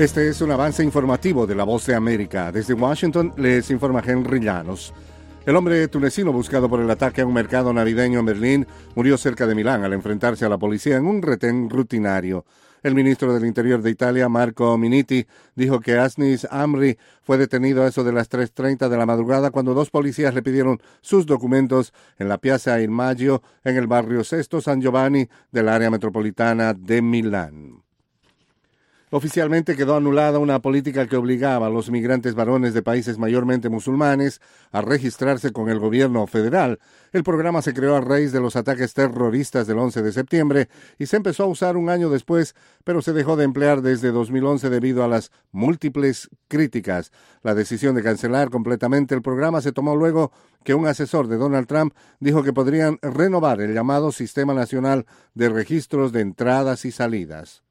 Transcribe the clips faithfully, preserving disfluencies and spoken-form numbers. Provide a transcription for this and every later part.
Este es un avance informativo de La Voz de América. Desde Washington les informa Henry Llanos. El hombre tunecino buscado por el ataque a un mercado navideño en Berlín murió cerca de Milán al enfrentarse a la policía en un retén rutinario. El ministro del Interior de Italia, Marco Minniti, dijo que Asnis Amri fue detenido a eso de las tres treinta de la madrugada cuando dos policías le pidieron sus documentos en la Piazza Il Maggio, en el barrio Sesto San Giovanni del área metropolitana de Milán. Oficialmente quedó anulada una política que obligaba a los migrantes varones de países mayormente musulmanes a registrarse con el gobierno federal. El programa se creó a raíz de los ataques terroristas del once de septiembre y se empezó a usar un año después, pero se dejó de emplear desde dos mil once debido a las múltiples críticas. La decisión de cancelar completamente el programa se tomó luego que un asesor de Donald Trump dijo que podrían renovar el llamado Sistema Nacional de Registros de Entradas y Salidas.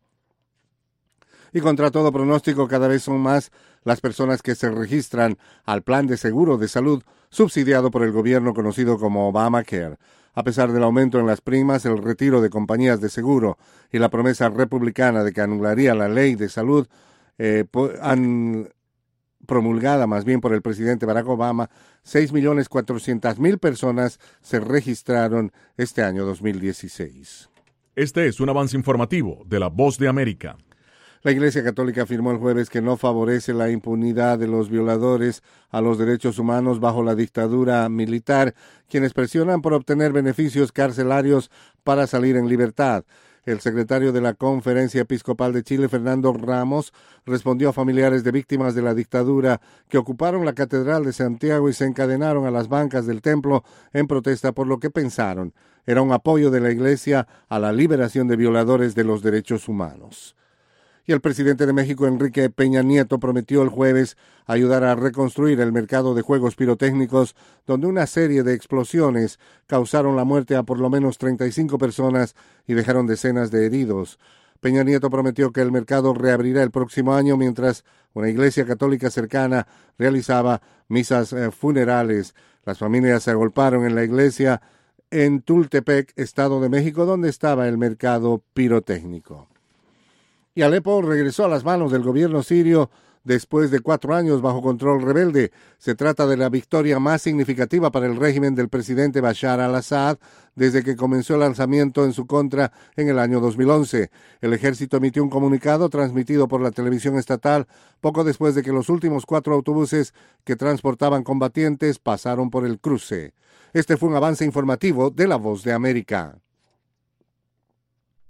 Y contra todo pronóstico, cada vez son más las personas que se registran al plan de seguro de salud subsidiado por el gobierno conocido como Obamacare. A pesar del aumento en las primas, el retiro de compañías de seguro y la promesa republicana de que anularía la ley de salud eh, han promulgada más bien por el presidente Barack Obama, seis millones cuatrocientas mil personas se registraron este año dos mil dieciséis. Este es un avance informativo de La Voz de América. La Iglesia Católica afirmó el jueves que no favorece la impunidad de los violadores a los derechos humanos bajo la dictadura militar, quienes presionan por obtener beneficios carcelarios para salir en libertad. El secretario de la Conferencia Episcopal de Chile, Fernando Ramos, respondió a familiares de víctimas de la dictadura que ocuparon la Catedral de Santiago y se encadenaron a las bancas del templo en protesta por lo que pensaron era un apoyo de la Iglesia a la liberación de violadores de los derechos humanos. Y el presidente de México, Enrique Peña Nieto, prometió el jueves ayudar a reconstruir el mercado de juegos pirotécnicos, donde una serie de explosiones causaron la muerte a por lo menos treinta y cinco personas y dejaron decenas de heridos. Peña Nieto prometió que el mercado reabrirá el próximo año mientras una iglesia católica cercana realizaba misas eh, funerales. Las familias se agolparon en la iglesia en Tultepec, Estado de México, donde estaba el mercado pirotécnico. Y Alepo regresó a las manos del gobierno sirio después de cuatro años bajo control rebelde. Se trata de la victoria más significativa para el régimen del presidente Bashar al-Assad desde que comenzó el lanzamiento en su contra en el año dos mil once. El ejército emitió un comunicado transmitido por la televisión estatal poco después de que los últimos cuatro autobuses que transportaban combatientes pasaron por el cruce. Este fue un avance informativo de La Voz de América.